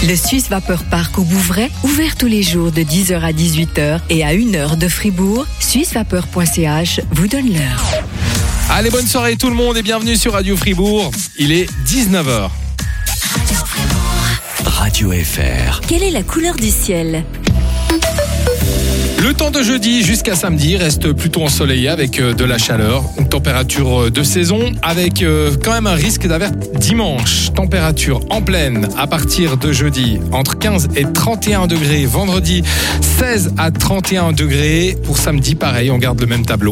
Le Suisse Vapeur Park au Bouvray, ouvert tous les jours de 10h à 18h et à 1h de Fribourg. Suissevapeur.ch vous donne l'heure. Allez, bonne soirée tout le monde et bienvenue sur Radio Fribourg. Il est 19h. Radio FR. Quelle est la couleur du ciel ? Le temps de jeudi jusqu'à samedi reste plutôt ensoleillé avec de la chaleur, une température de saison avec quand même un risque d'averse dimanche. Température en pleine à partir de jeudi entre 15 et 31 degrés. Vendredi 16 à 31 degrés. Pour samedi pareil, on garde le même tableau.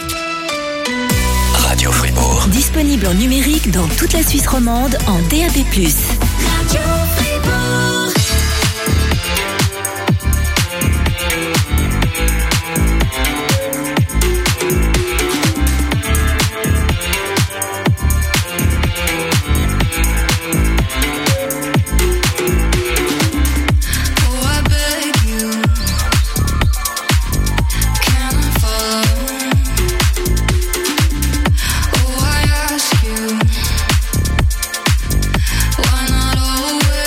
Radio Fribourg. Disponible en numérique dans toute la Suisse romande en DAB+. Radio Fribourg. Why not always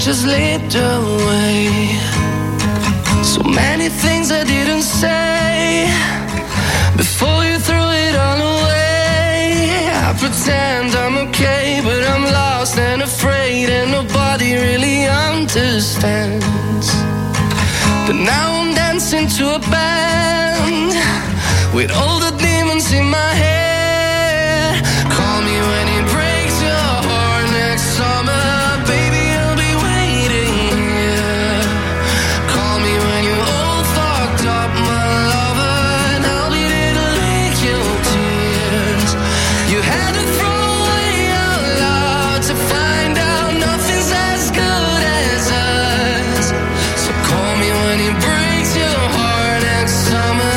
just slipped away. So many things I didn't say before you threw it all away. I pretend I'm okay, but I'm lost and afraid, and nobody really understands. But now I'm dancing to a band with all the demons in my head. Call me when it breaks your heart next summer, baby, I'll be waiting here. Call me when you're all fucked up, my lover, and I'll be there to lick your tears. You had to throw away our love to find out nothing's as good as us. So call me when it breaks your heart next summer.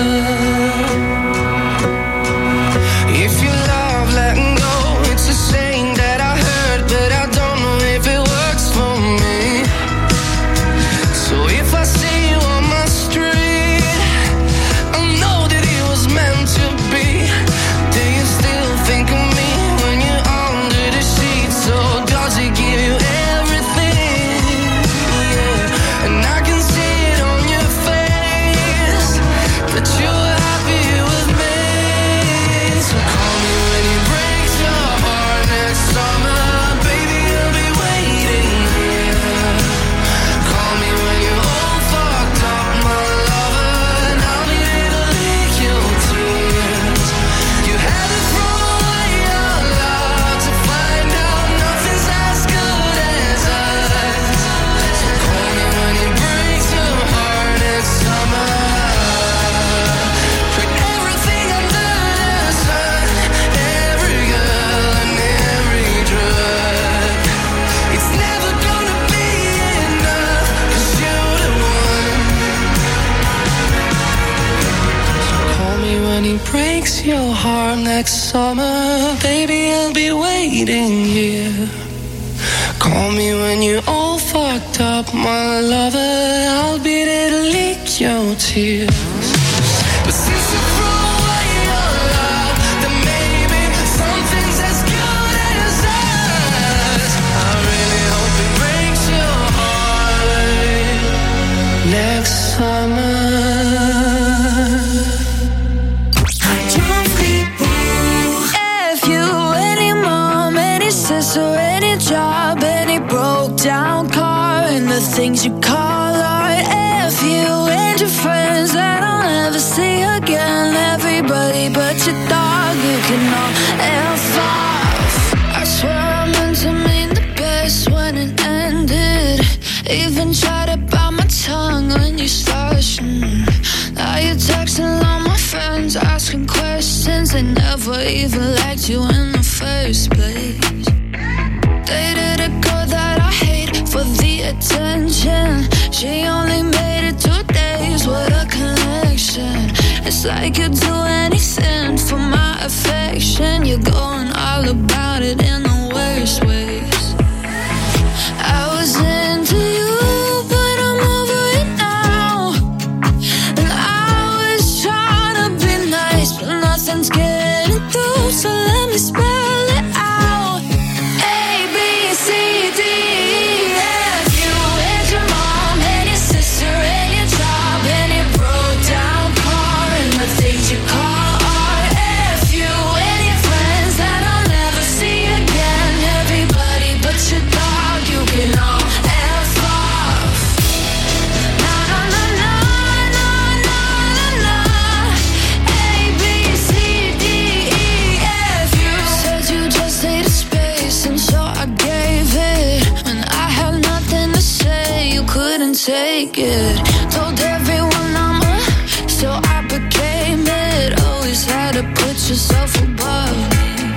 If you love letting go, it's a saying that I heard, but I don't know if it works for me. So if I see you on my street, I know that it was meant to be. Do you still think of me when you're under the sheets? Or does it give you everything? Yeah, and I can see it on your face that you're happy with me. So call me when it breaks your heart next summer, baby, I'll be waiting here. Call me when you're all fucked up, my lover, and I'll be there to lick your tears. You had to throw away your love to find out nothing's as good as us. So call me when it breaks your heart next summer. Put everything under the sun, every girl and every drug. It's never gonna be enough, 'cause you're the one. So call me when it breaks your heart next summer, baby, I'll be waiting here. Call me when you're all fucked up, my lover, I'll be there to lick your tears. But since you threw away your love, then maybe something's as good as us. I really hope it breaks your heart next summer. If you, any mom, any sister, any job, any broke down car, and the things you call art. If you and your friends that I'll never see again, everybody but your dog, you can all F off. I swear I meant to mean the best when it ended. Even tried to bite my tongue when you started. Now you're texting all my friends, asking questions. They never even liked you in the first place. Dated a girl that I hate for the attention. She only made it 2 days with a connection. It's like you'd do anything for my affection. You're going all about it in the worst ways. I was into you, but I'm over it now. And I was trying to be nice, but nothing's getting through. So let me spell it out. A, B, C, D, E, F. You and your mom and your sister and your job and your broke down car and the things you call art. F you and your friends that I'll never see again. Everybody but your dog, you can all F off. Na na na na na na na na. A, B, C, D, E, F. You said you just needed space, and so I gave it. When I had nothing to say, you couldn't take it. Told everyone I'm so I became it. Always had to put yourself above me.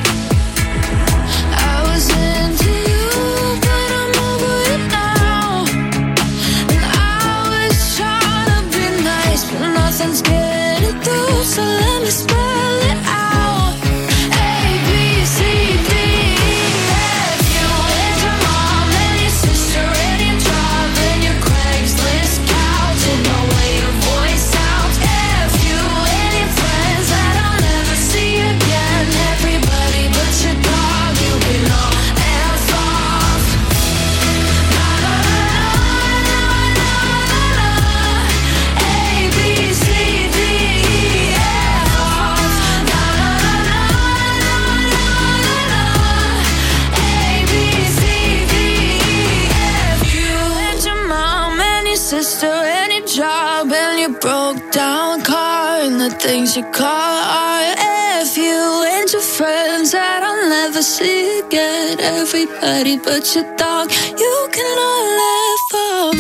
I was into you, but I'm over it now. And I was trying to be nice, but nothing's getting through. So let me spell it out. A, B, C, D, E, F. You and your mom and your sister and your job and your Craigslist couch and the way your voice sounds. F you and your friends that I'll never see again. sister, any job, and your broke down car, and the things you call art. If you and your friends that I'll never see again, everybody but your dog, you can all laugh off.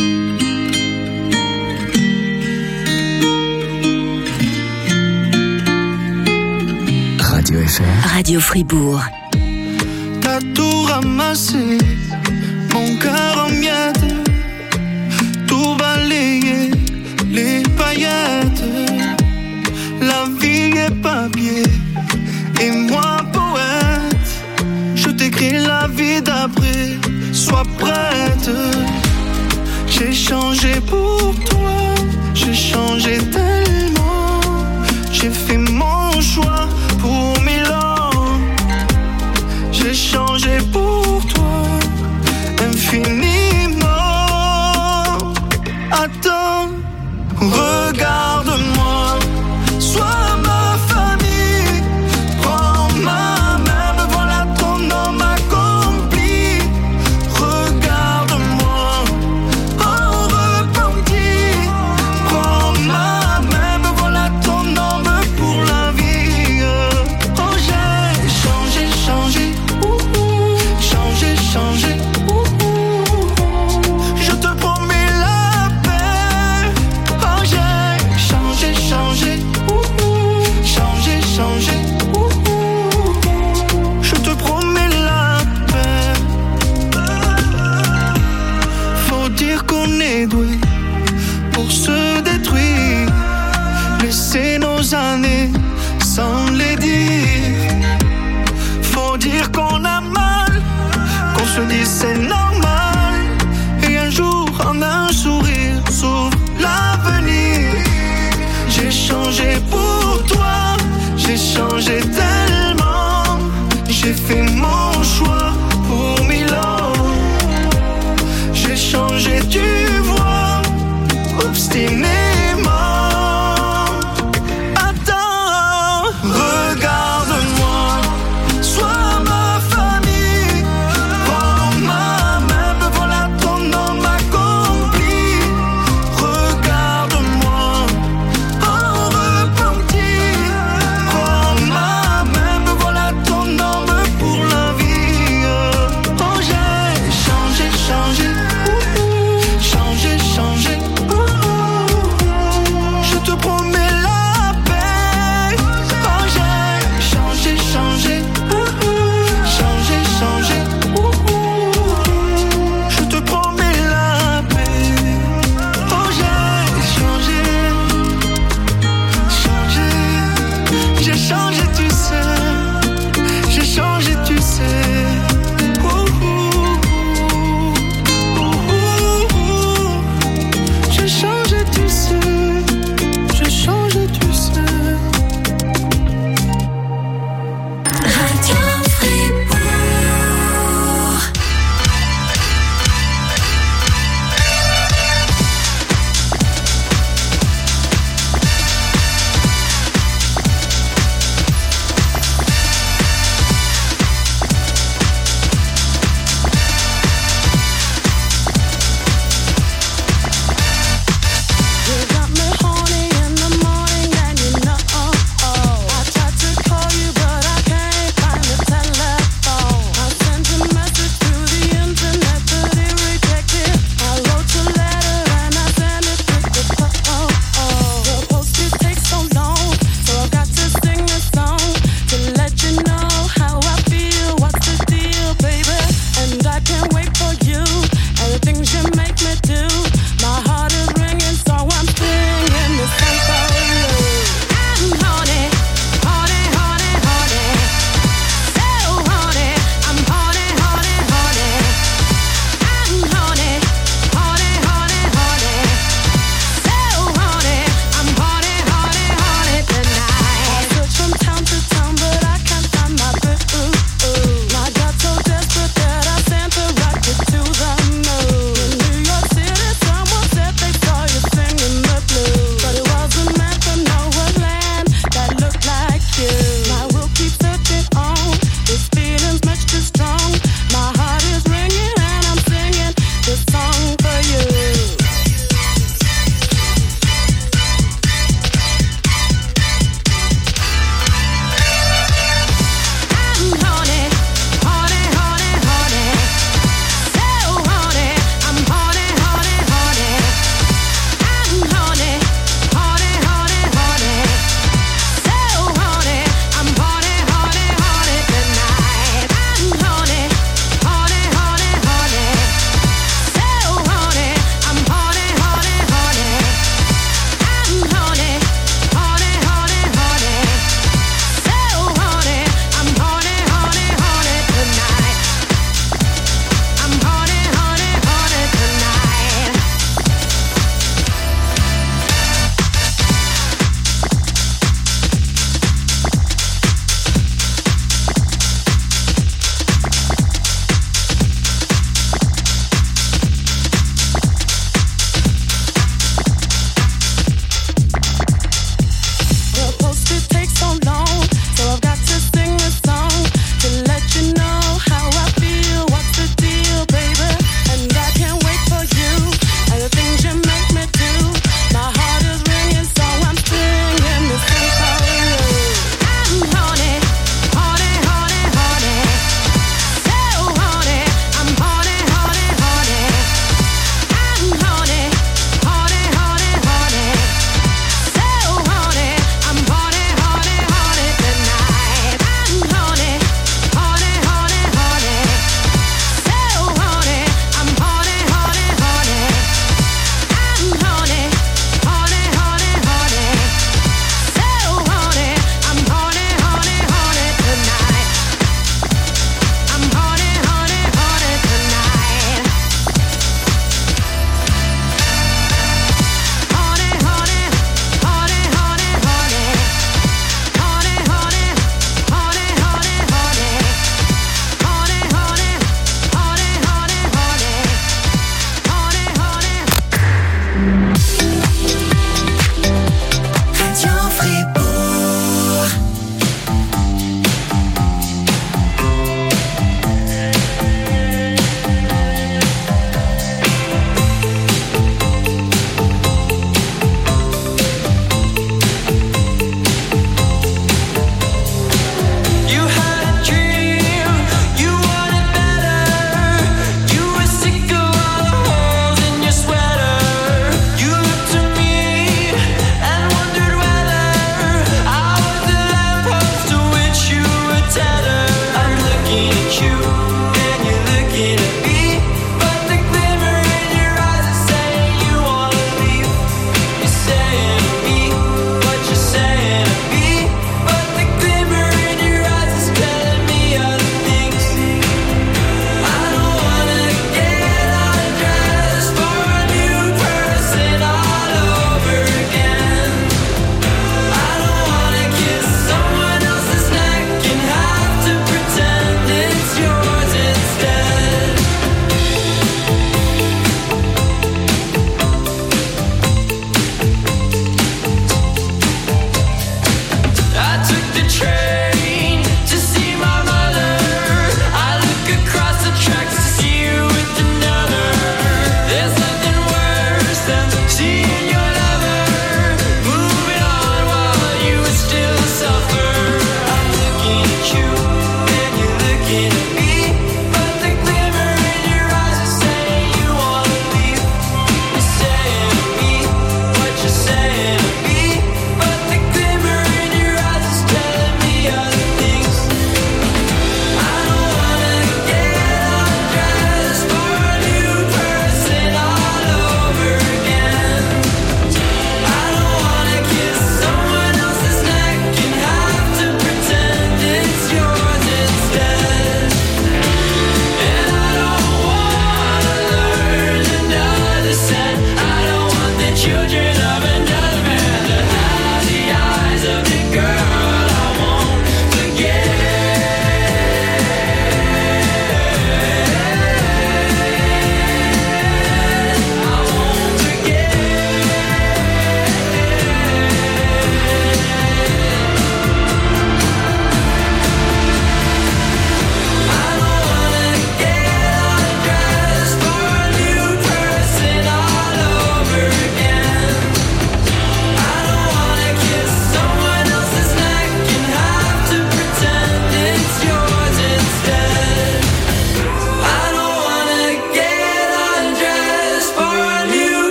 Radio FR. Radio Fribourg. T'as tout ramassé, mon cœur en miettes, tout balayé, les paillettes. La vie est papier et moi poète. Je t'écris la vie d'après, sois prête. J'ai changé pour toi, j'ai changé tellement. J'ai fait mon choix pour Milan. J'ai changé pour toi infiniment. Attends, regarde-moi, sois ma famille. Prends ma main, me voilà ton homme accompli. Regarde-moi, en repenti. Prends ma main, me voilà ton homme pour la vie. Oh, j'ai changé, changé. Changé, changé. Je te promets la paix. Oh, j'ai changé, changé. Changé, changé. Je te promets la paix. Faut dire qu'on est doué pour se détruire. Laisser nos années sans les dire. Faut dire qu'on a mal, qu'on se dit c'est normal. Et un jour en un sourire s'ouvre l'avenir. J'ai changé pour toi, j'ai changé tellement. J'ai fait mon choix pour Milan. J'ai changé, tu vois, obstinément. Attends, regarde-moi, sois ma famille. Prends ma main, me voilà ton homme accompli. Regarde-moi, en repenti. Prends ma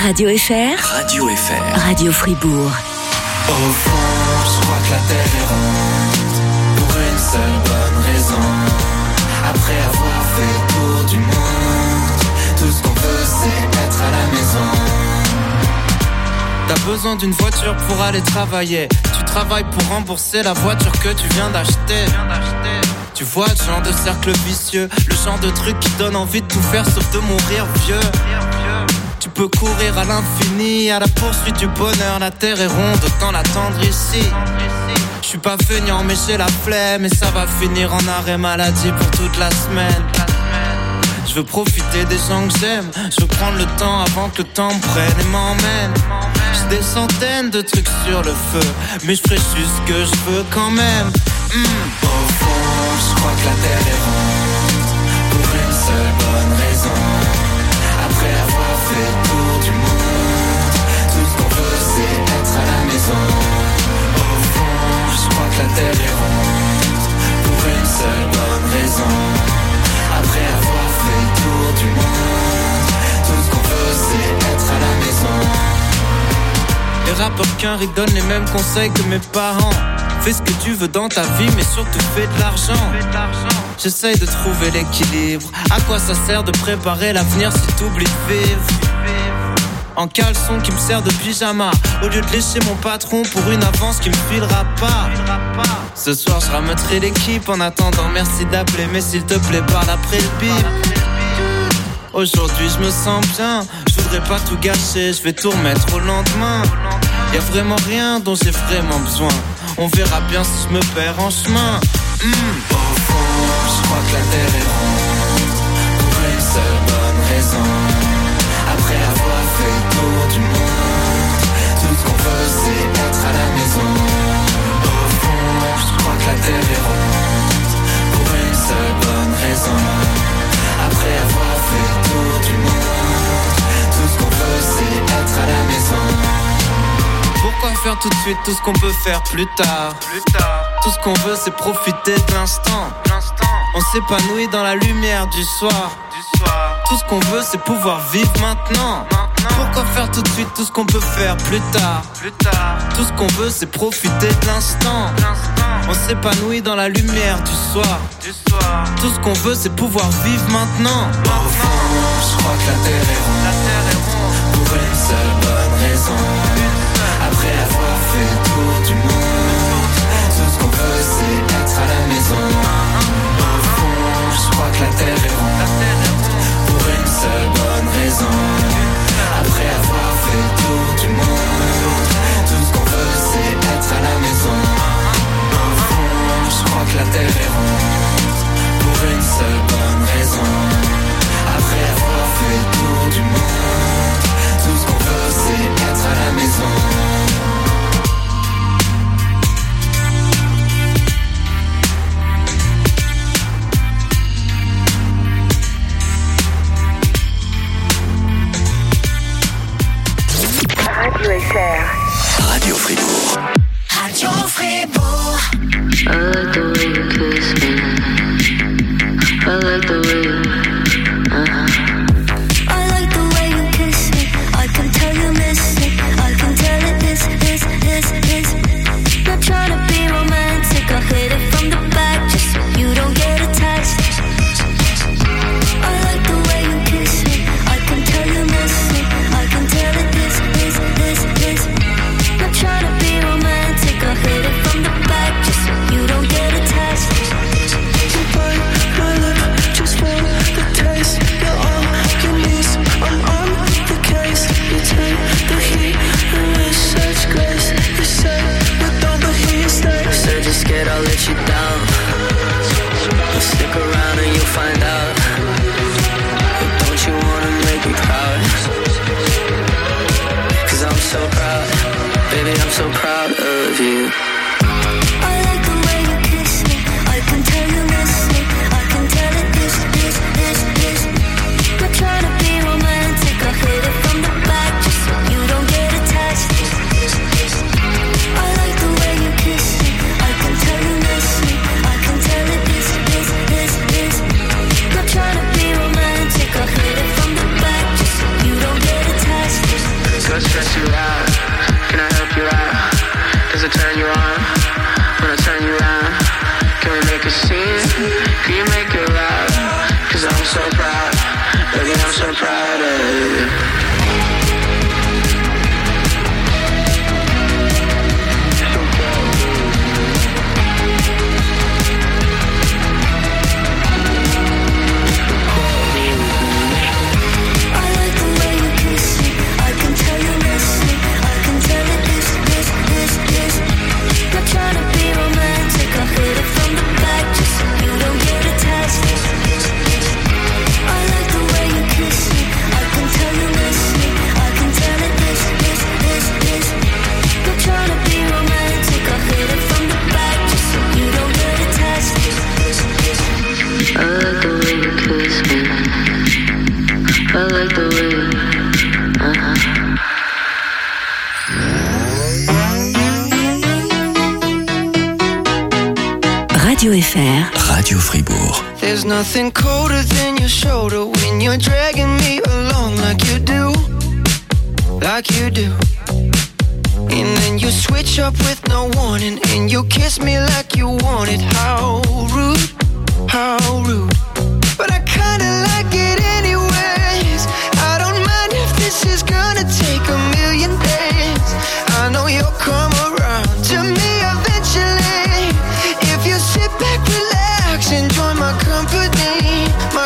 Radio FR. Radio FR. Radio Fribourg. Au fond, je crois que la terre est ronde, pour une seule bonne raison. Après avoir fait le tour du monde, tout ce qu'on veut c'est être à la maison. T'as besoin d'une voiture pour aller travailler. Tu travailles pour rembourser la voiture que tu viens d'acheter. Tu vois le genre de cercle vicieux, le genre de truc qui donne envie de tout faire sauf de mourir vieux. Tu peux courir à l'infini, à la poursuite du bonheur. La terre est ronde, autant l'attendre ici. Je suis pas feignant mais j'ai la flemme, et ça va finir en arrêt maladie pour toute la semaine. Je veux profiter des gens que j'aime, je veux prendre le temps avant que le temps me prenne et m'emmène. J'ai des centaines de trucs sur le feu, mais je ferai juste ce que je veux quand même. Au fond, je crois que la terre est ronde, pour une seule bonne raison. Après avoir fait le tour du monde, tout ce qu'on veut c'est être à la maison. Au fond, je crois que la terre est ronde, pour une seule bonne raison. Après avoir fait le tour du monde, tout ce qu'on veut c'est être à la maison. Les rappeurs qu'un donnent les mêmes conseils que mes parents. Fais ce que tu veux dans ta vie, mais surtout fais de l'argent. J'essaye de trouver l'équilibre. À quoi ça sert de préparer l'avenir si t'oublies de vivre? En caleçon qui me sert de pyjama, au lieu de lécher mon patron pour une avance qui me filera pas. Ce soir je ramènerai l'équipe. En attendant merci d'appeler, mais s'il te plaît parle après le bip. Aujourd'hui je me sens bien, je voudrais pas tout gâcher, je vais tout remettre au lendemain. Y'a vraiment rien dont j'ai vraiment besoin, on verra bien si je me perds en chemin. Au fond, je crois que la terre est ronde, pour une seule bonne raison. Après avoir fait le tour du monde, tout ce qu'on veut c'est être à la maison. Au fond, je crois que la terre est ronde, pour une seule bonne raison. Après avoir fait le tour du monde, tout ce qu'on veut c'est être à la maison. Pourquoi faire tout de suite tout ce qu'on peut faire plus tard? Tout ce qu'on veut c'est profiter de l'instant. On s'épanouit dans la lumière du soir. Tout ce qu'on veut c'est pouvoir vivre maintenant. Pourquoi faire tout de suite tout ce qu'on peut faire plus tard? Tout ce qu'on veut c'est profiter de l'instant. On s'épanouit dans la lumière du soir. Tout ce qu'on veut c'est pouvoir vivre maintenant. Au fond, je crois que la terre est ronde, pour une seule bonne raison. Après avoir fait le tour du monde, tout ce qu'on veut c'est être à la maison. Au fond, je crois que la terre est ronde, pour une seule bonne raison. Après avoir fait le tour du monde, tout ce qu'on veut c'est être à la maison. Au fond, je crois que la terre est ronde, pour une seule bonne raison. Après avoir fait le tour du monde, tout ce qu'on veut c'est être à la maison. Radio FR. Radio Fribourg. Radio Fribourg. I like the way you kiss me. I like the way you I like the way you kiss me. I can tell you miss it. I can tell it is. Not trying to be romantic. I hit it from the back just so you don't get attached. I like the way you kiss me. I can tell you miss it. I can tell it is. Not trying to be romantic. I hit it from the back just so you don't get attached. You bite my lip just for the taste. You're all you need, so I'm on the case. You take the heat and with such grace. You say without the heat stays. said you're scared I'll let you down. Well, stick around and you'll find out. But don't you wanna make me proud? Cause I'm so proud. Baby, I'm so proud of you. I like the way you kiss me. I can tell you miss me. I can tell it is. Not trying to be romantic. I hit it from the back just so you don't get attached. I like the way you kiss me. I can tell you miss me. I can tell it is. Not trying to be romantic. I hit it from the back just so you don't get attached. what stress you out? Can I help you out? Does it turn you on? When I turn you around, can we make a scene? Can you make it loud? Cause I'm so proud, baby, I'm so proud of you. Trying to be romantic, I'll hit it from the back just so you don't get attached. I like the way you kiss me, I can tell you miss me, I can tell it this. Not trying to be romantic, I'll hit it from the back just so you don't get attached. I like the way you kiss me, I like the way you, Radio FR. Radio Fribourg. There's nothing colder than your shoulder when you're dragging me along like you do. And then you switch up with no warning and you kiss me like you want it. How rude. But I kinda like it anyways. I don't mind if this is gonna take a million days. I know you'll come around to me eventually. If you sit back, relax, enjoy my company.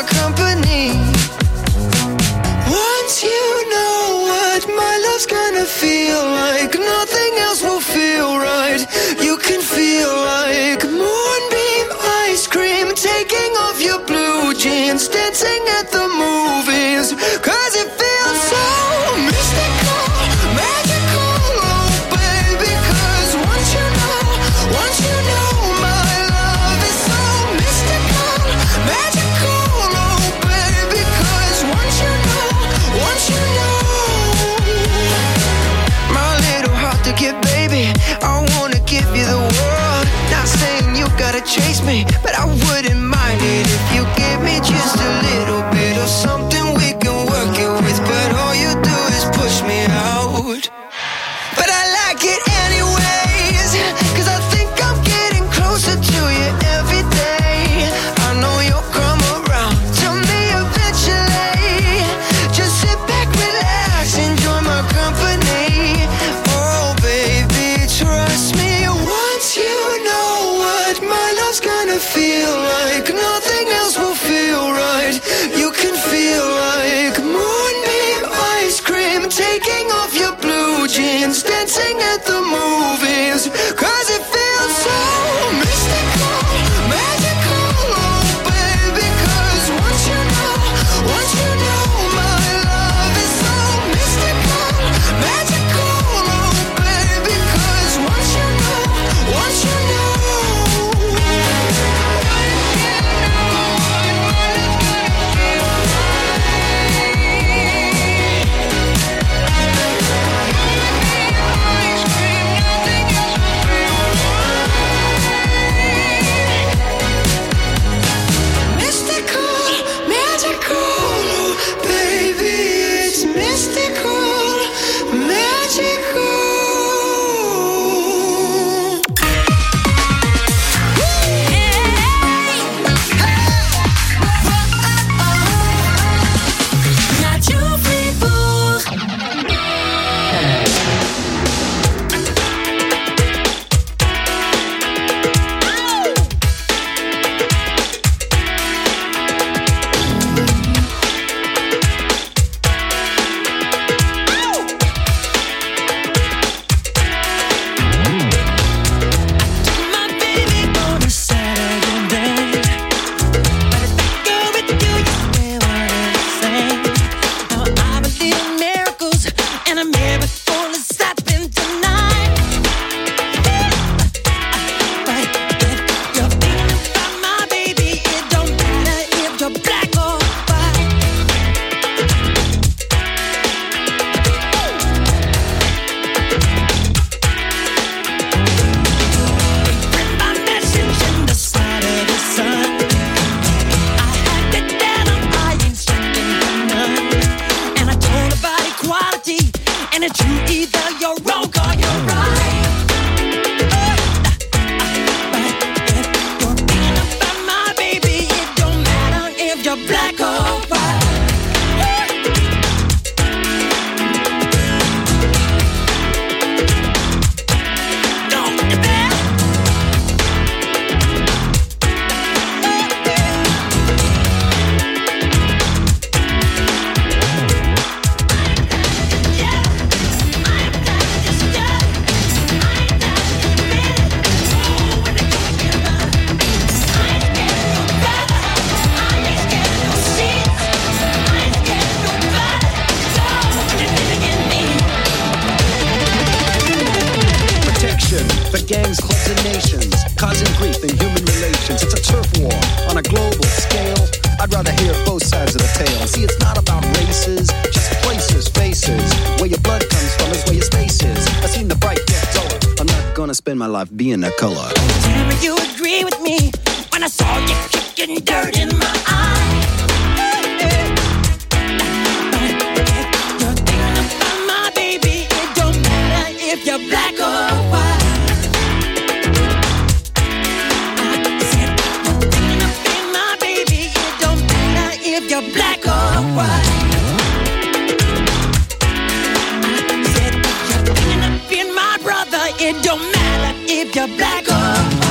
Once you know what my love's gonna feel like, nothing else will feel right. You can feel like moonbeam ice cream, taking off your blue jeans, dancing at the movies. Cause it feels so mystical, magical, oh baby. Cause once you know my love is so mystical, magical, oh baby. Cause once you know my little heart to give, baby, I wanna give you the world. Not saying you gotta chase me, but I wouldn't mind it if you give me just a little bit of something we can work it with. But all you do is push me out. But I like it anyways, cause I think I'm getting closer to you every day. I know you'll come around to me eventually. Just sit back, relax, enjoy my company. Oh baby, trust me. Once you know what my love's gonna feel like, nothing else will feel right. You can feel like moonbeam ice cream, taking off your blue jeans, dancing at the movies. Cause it feels so mystical, magical, oh baby. Cause once you know my love is so mystical, magical, oh baby. Cause once you know ice cream. But you either you're wrong or you're right. But if you're thinking about my baby, it don't matter if you're black or white. For gangs, clubs, and nations, causing grief in human relations. It's a turf war on a global scale. I'd rather hear both sides of the tale. See, it's not about races, just places, faces. Where your blood comes from is where your space is. I've seen the bright get duller. I'm not gonna spend my life being that color. Tell me you agree with me when I saw you kicking dirt in my eye. You're thinking about my baby. It don't matter if you're black or white. If you're black or white, I said if you're thinking of being my brother, it don't matter if you're black or white.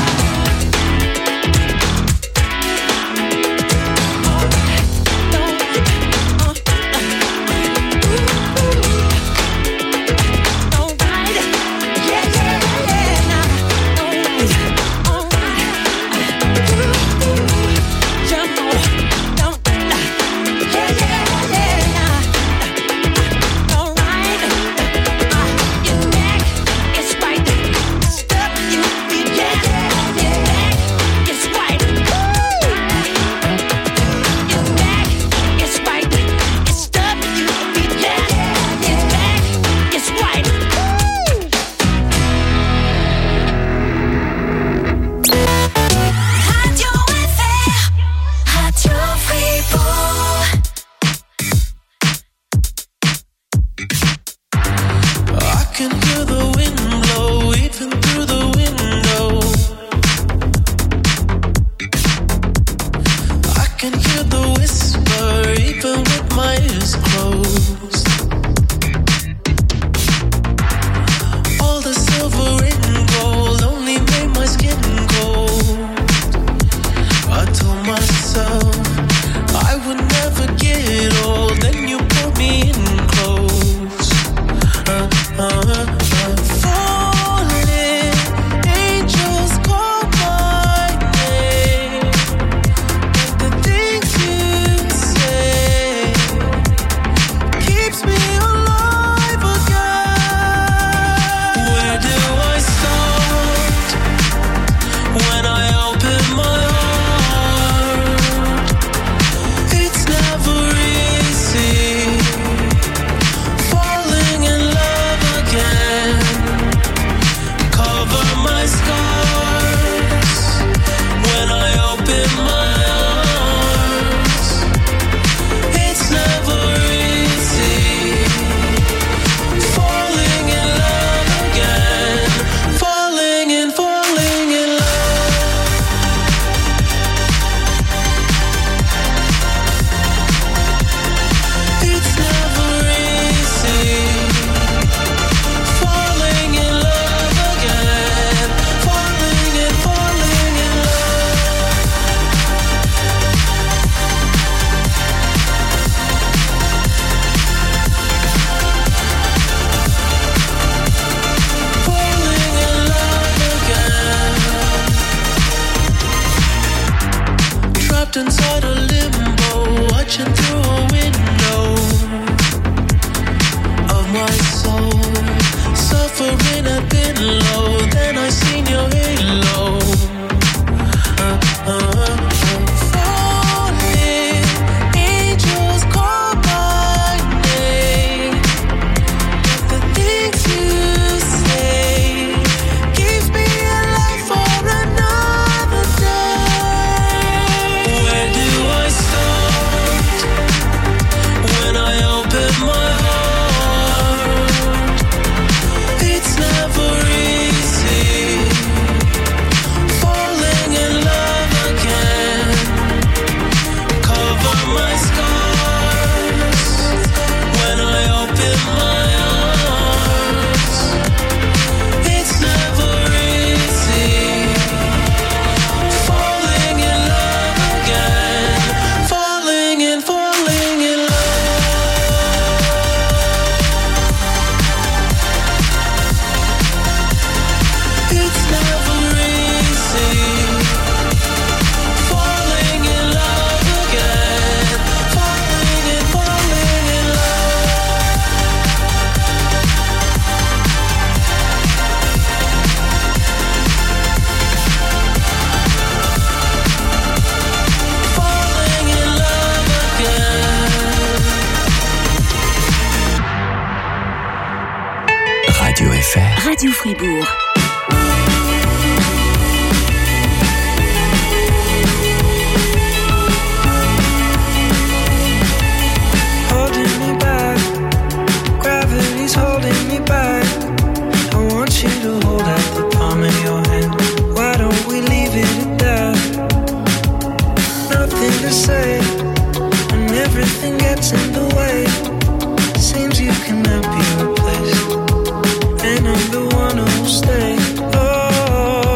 Radio FR. Radio Fribourg. Holding me back, gravity's holding me back. I want you to hold out the palm of your hand. Why don't we leave it at that? Nothing to say, and everything gets in the way. Seems you cannot be replaced, and I'm the one who'll stay. Oh,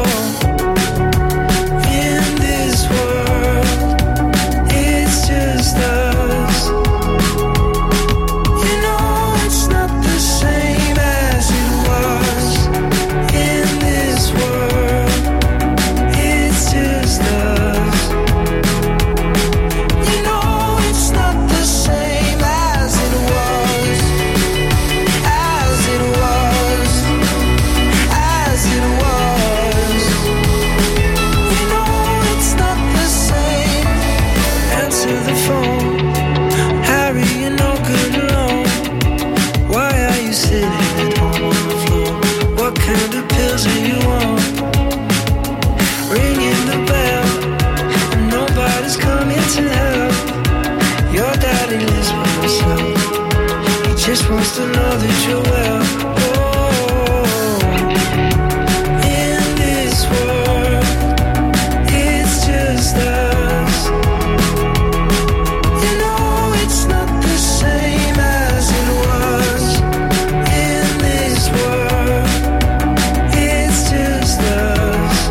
in this world, it's just us. You know it's not the same as it was. In this world, it's just us. You know it's not the same as it was. As it was. As it was. You know it's not the same. Answer the phone. Harry, you're no good alone. Why are you sitting at home on the floor? What kind of pills are you on? Ringing the bell, and nobody's coming to help. Your daddy lives by himself. He just wants to know that you're well. Oh, in this world, it's just us. You know it's not the same as it was. In this world, it's just us.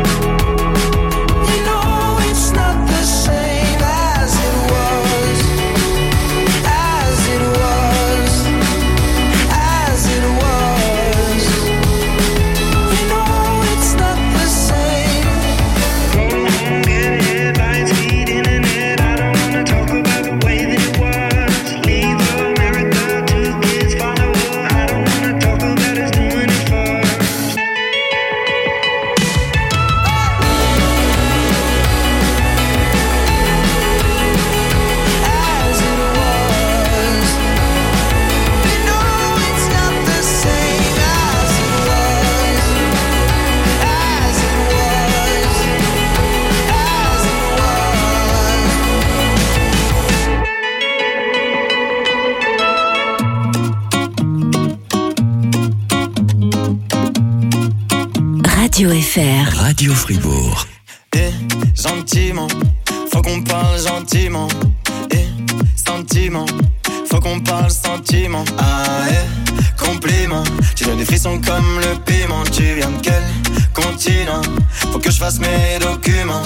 You know it's not the same as it was. As it was. As it was. You know it's not the same. Go home, get headlines, feed internet. I don't wanna talk about the way that it was. Leave America, 2 kids follow her. I don't wanna talk about us doing it first. As it was. You know it's not the same as it was. As it was. As it Radio FR. Radio Fribourg. Et gentiment, faut qu'on parle gentiment. Et sentiment, faut qu'on parle sentiment. Ah, et compliment, tu donnes des frissons comme le piment. Tu viens de quel continent? Faut que je fasse mes documents.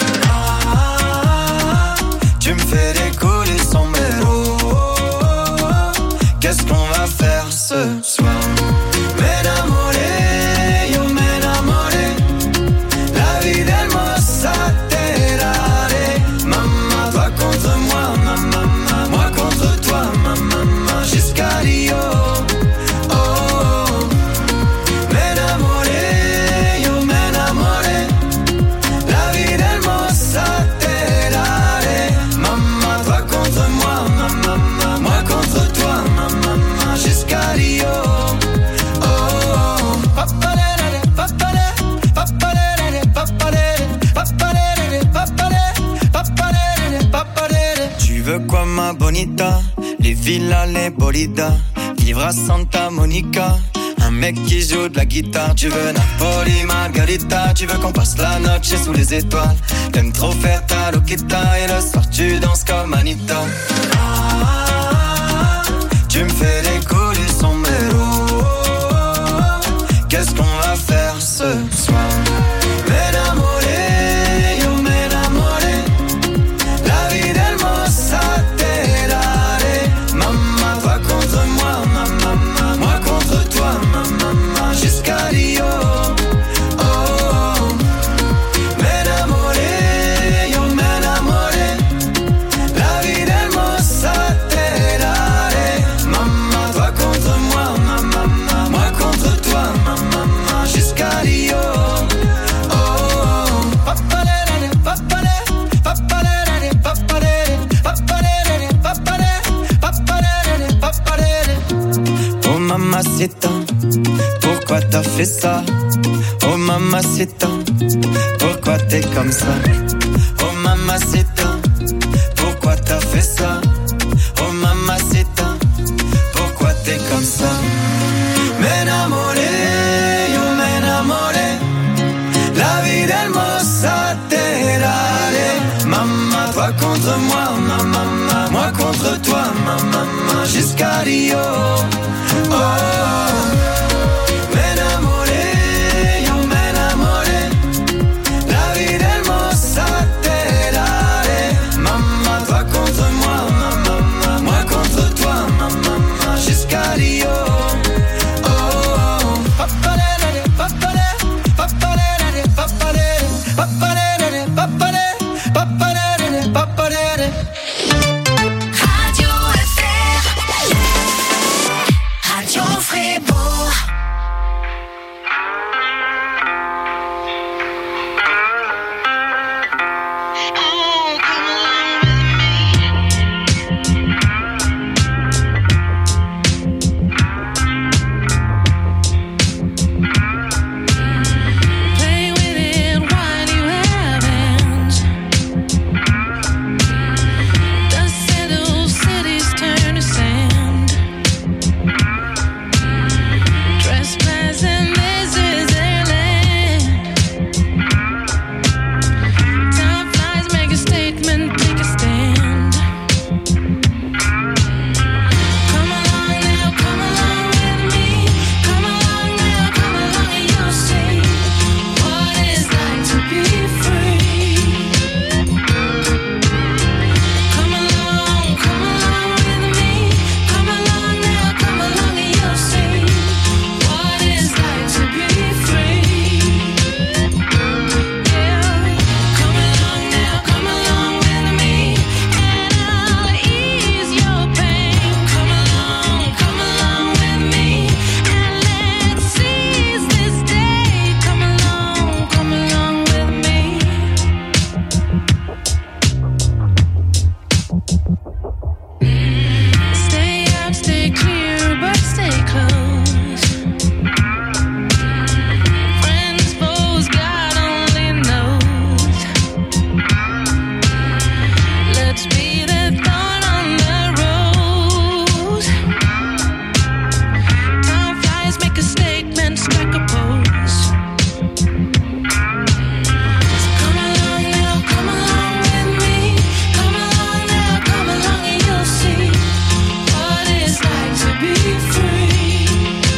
Ah, tu me fais décoller son mélo. Qu'est-ce qu'on va faire ce soir? M'enamoré, yo m'enamoré. La vida hermosa te daré. Maman, toi contre moi, maman, moi contre toi, maman, jusqu'à Rio. Oh, oh. M'enamoré, yo m'enamoré. La vida hermosa te daré. Maman, toi contre moi, maman, moi contre toi, maman, jusqu'à Rio. Tu veux quoi ma bonita? Les villas, les bolidas. Vivre à Santa Monica. Un mec qui joue de la guitare. Tu veux Napoli, Margarita. Tu veux qu'on passe la noche sous les étoiles. T'aimes trop faire ta loquita. Et le soir tu danses comme Anita. Ah, tu me fais décoller son mélo. Qu'est-ce qu'on va faire ce soir? M'enamoré, yo m'enamoré. La vida hermosa te daré. Maman, toi contre moi, maman, moi contre toi, maman, jusqu'à Rio. Oh, oh. M'enamoré, yo m'enamoré. La vida hermosa te daré. Maman, toi contre moi. mamacita, pourquoi t'as fait ça? Oh mamacita, pourquoi t'es comme ça? Oh mamacita, pourquoi t'as fait ça? Oh mamacita, pourquoi t'es comme ça? M'enamoré, yo m'enamoré, la vida hermosa terale. Maman, toi contre moi, maman, moi contre toi, maman, jusqu'à Rio. Oh, m'enamoré, yo m'enamoré, la vida hermosa terale. Maman, toi contre moi, maman, moi contre toi, maman, jusqu'à Rio. Radio FR, Radio Fribourg. Play with it while you have hands. The settled cities turn to sand. Trespassing, this is their land. Time flies, make a statement, take a stand. Come along now, come along with me. Come along now, come along and you'll see what it's like to be free. Come along with me. Come along now, come along and you'll see what it's like to be free. Yeah. Come along now, come along with me, and I'll ease your pain. Come along with me, and let's seize this day. Come along with me. Stay out, stay clear, but stay close. Friends, foes, God only knows. Let's be the thorn on the rose. Time flies, make a statement, strike a pose. So come along now, come along with me. Come along now, come along and you'll see what it's like to be free.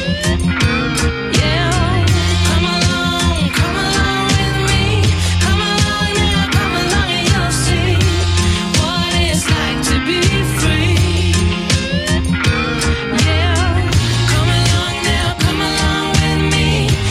Yeah, come along with me. Come along now, come along and you'll see what it's like to be free. Yeah, come along now, come along with me.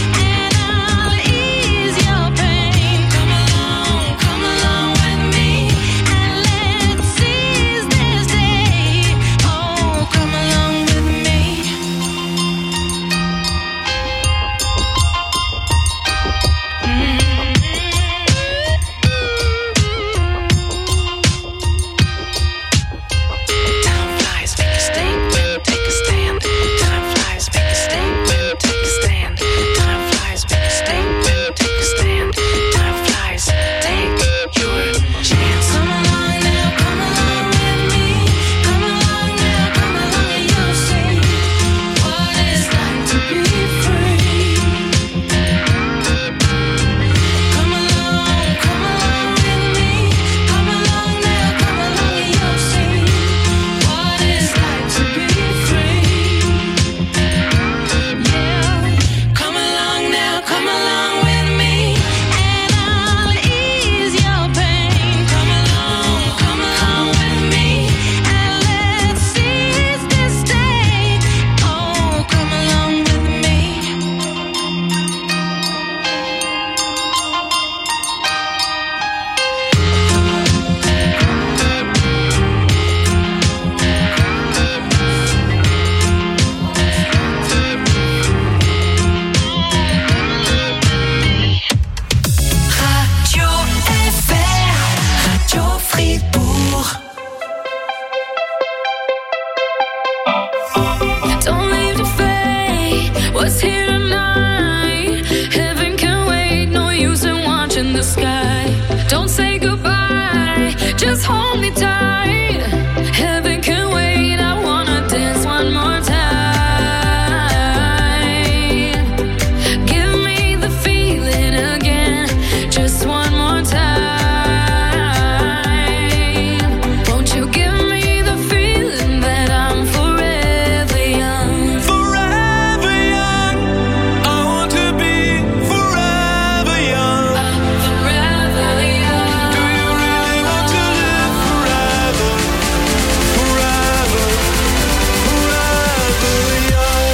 What's here tonight? Heaven can wait, no use in watching the sky. Don't say goodbye, just hold me tight. Heaven can wait, I wanna dance one more time. Give me the feeling again, just one more time. Won't you give me the feeling that I'm forever young? Forever young. I want to be forever young. Forever young. Do you really want to live forever? Forever, forever young.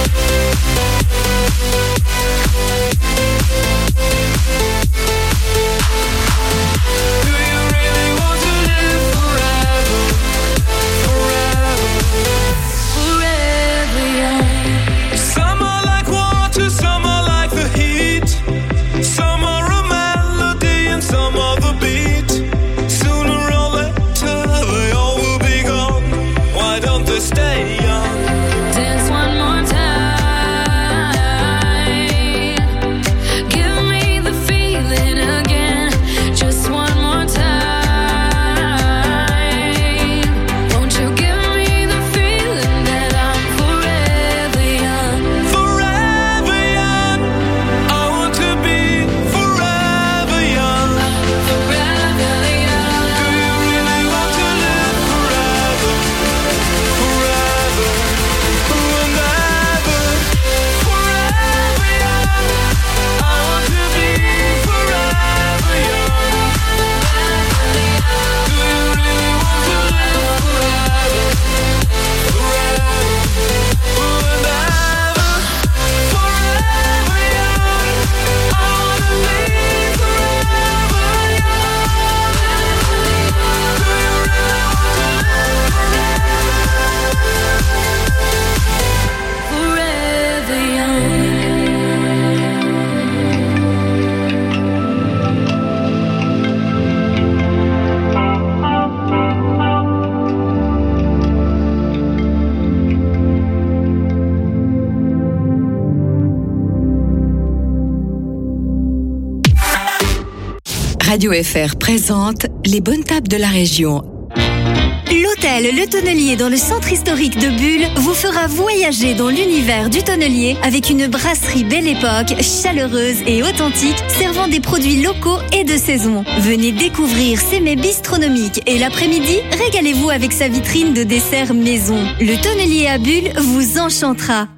Do you really want to live forever? Forever. Forever young. Some are like water, some are like the heat. Some are a melody and some are the beat. Sooner or later they all will be gone. Why don't they stay young? Dance one more time. Give me the feeling again, just one more time. Won't you give me the feeling that I'm forever young? Forever young. I want to be forever young. Forever young. Do you really want to live forever? Forever, forever, forever young. I want to be forever young. Do you really want to live forever? Forever, forever, forever young. I want to be forever young. Do you really want to live Forever young. Radio FR présente les bonnes tables de la région. L'hôtel Le Tonnelier dans le centre historique de Bulle vous fera voyager dans l'univers du tonnelier avec une brasserie belle époque, chaleureuse et authentique, servant des produits locaux et de saison. Venez découvrir ses mets bistronomiques et l'après-midi, régalez-vous avec sa vitrine de desserts maison. Le Tonnelier à Bulle vous enchantera.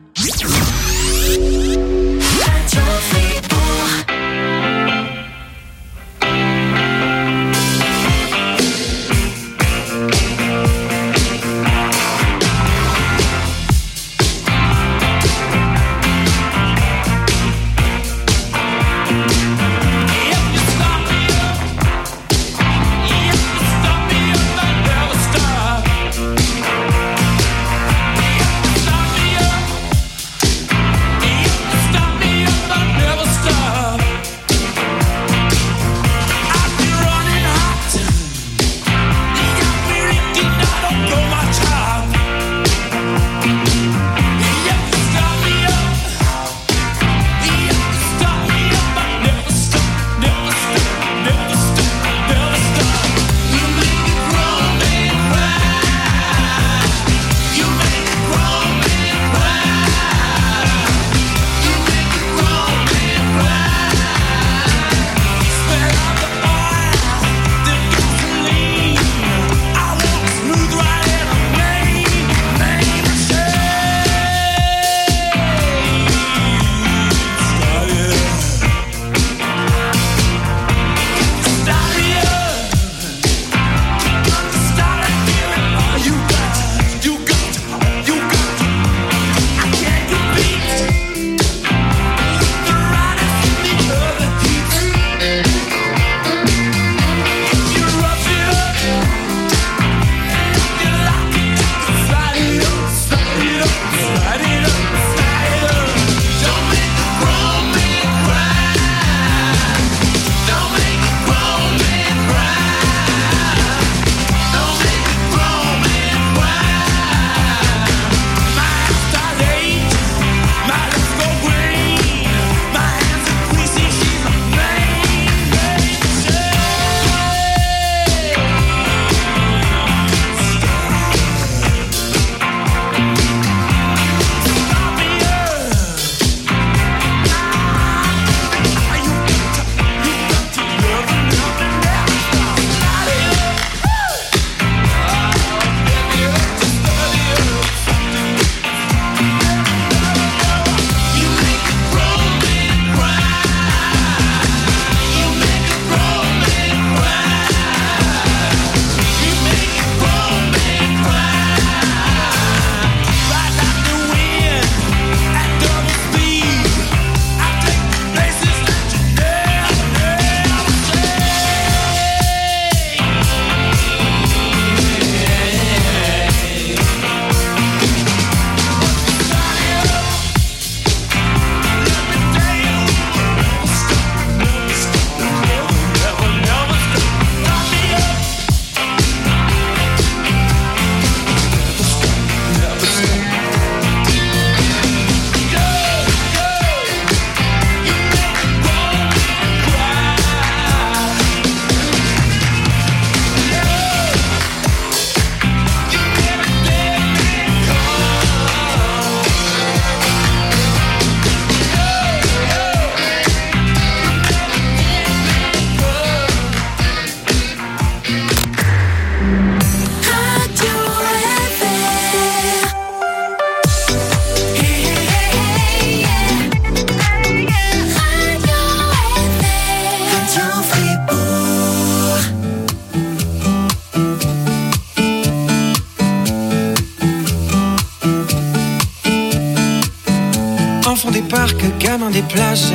Enfant des parcs, gamin des plages.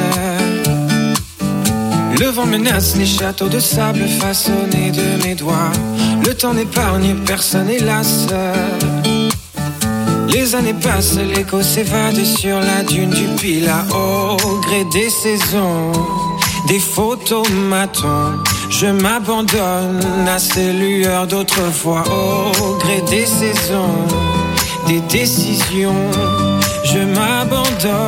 Le vent menace les châteaux de sable façonnés de mes doigts. Le temps n'épargne personne, hélas. Les années passent, l'écho s'évade sur la dune du Pilat. Au gré des saisons, des photomatons, je m'abandonne à ces lueurs d'autrefois. Au gré des saisons, des décisions, je m'abandonne.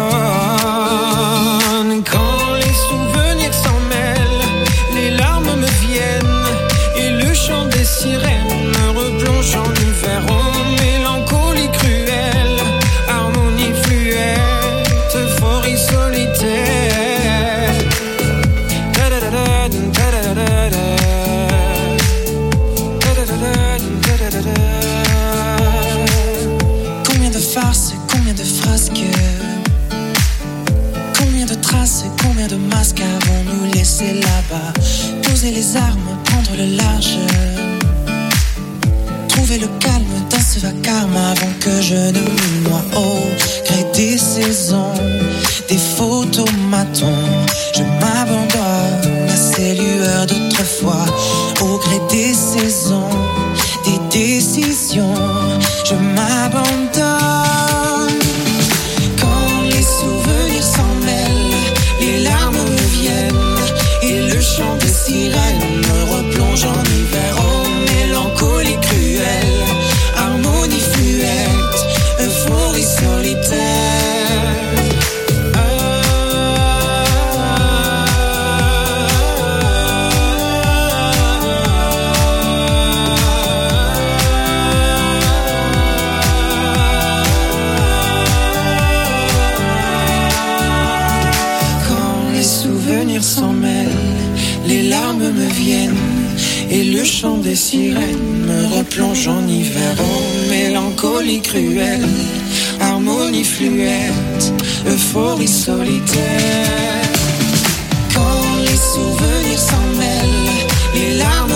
Quand les souvenirs s'en mêlent, les larmes me viennent et le chant des sirènes me replonge en hiver. Oh, mélancolie cruelle, harmonie fluette, euphorie solitaire. Combien de farces, combien de frasques, combien de traces, combien de masques avons-nous laissé là-bas? Poser les armes, prendre le large, trouver le calme dans ce vacarme avant que je ne me noie. Au gré des saisons, des photomatons, je m'abandonne à ces lueurs d'autrefois. Au gré des saisons, des décisions, je m'abandonne. Quand les souvenirs s'en mêlent, les larmes me viennent et le chant des sirènes me replonge en hiver. Oh, mélancolie cruelle, harmonie fluette, euphorie solitaire. S'en mêlent, les larmes me viennent et le chant des sirènes me replonge en hiver. Oh, mélancolie cruelle, harmonie fluette, euphorie solitaire. Quand les souvenirs s'en mêlent, les larmes